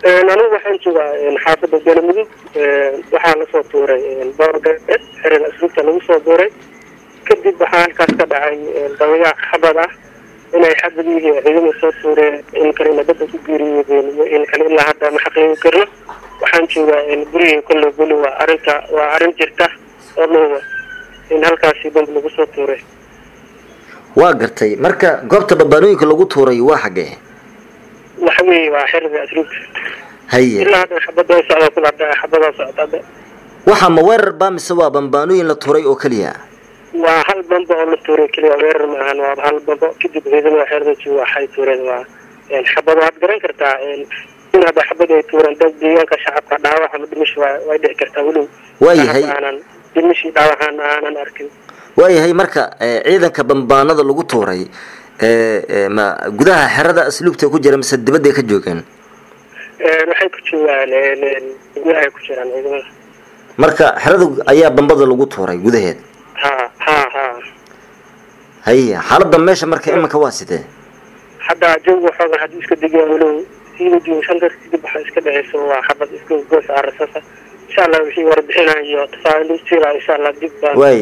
أنا waxaan joogaa xaafada Galmudug waxaa la soo tuuray boorka xiriir asluubta lagu soo dooray kadib waxaa halkaas ka dhacay dawayaaq xabad ah inay xabad yihiin ciidamada soo tuureen in kale dad ku geeriyeen in kale ilaa hadda ma xaqiiqo karno waxaan joogaa guriga kullu bulu waa arin jirta oo loo in halkaas bamb lagu soo tuuray waa gartay marka goobta bambaanooyinka lagu tuuray waa xagee waxay waa xiriir asluubta haye ilaa hadda xabada socda kula xabada socda waxa ma weerar baa mise waa bambaanooyin la tuuray oo kaliya waa hal bambo oo la tuuray kaliya weerar ma ahan waa hal bambo kadib ciidamada xeerada waxay tuureen waa xabad waad garan kartaa in hada xabad ay tuureen dad deegaanka shacabka dhaawac ama dhimasho way dhici kartaa walow waayahay dhimasho dhaawacan aanan arkin waayahay marka ciidanka bambaanada lagu tuuray ma gudaha xerada asluubta ku jira mise dibadda ka joogan waxay ku joogaan gudaha ku jiraan ciidamada marka xerada ayaa bambada lagu tuuray gudaheed ha هي حالة ماشي مركا إما كواسدة حتى جو حاجة حد يسكت ولو يجي شندر يجيب حاجة كده يسوى حبة يسكت جوز على الرصاصة إن شاء الله وشي ورد هنا يتفاعل يصير إن شاء الله جيب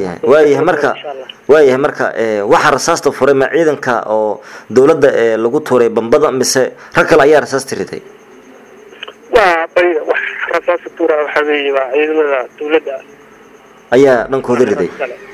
وايه مركا واحد رصاص تفوري مع عيدن كا أو دولة لقو توري بنبضة مس ركل عيار رصاص تريتي واحد رصاص توري حبيبي عيدن دولة أيا ننكو ذريتي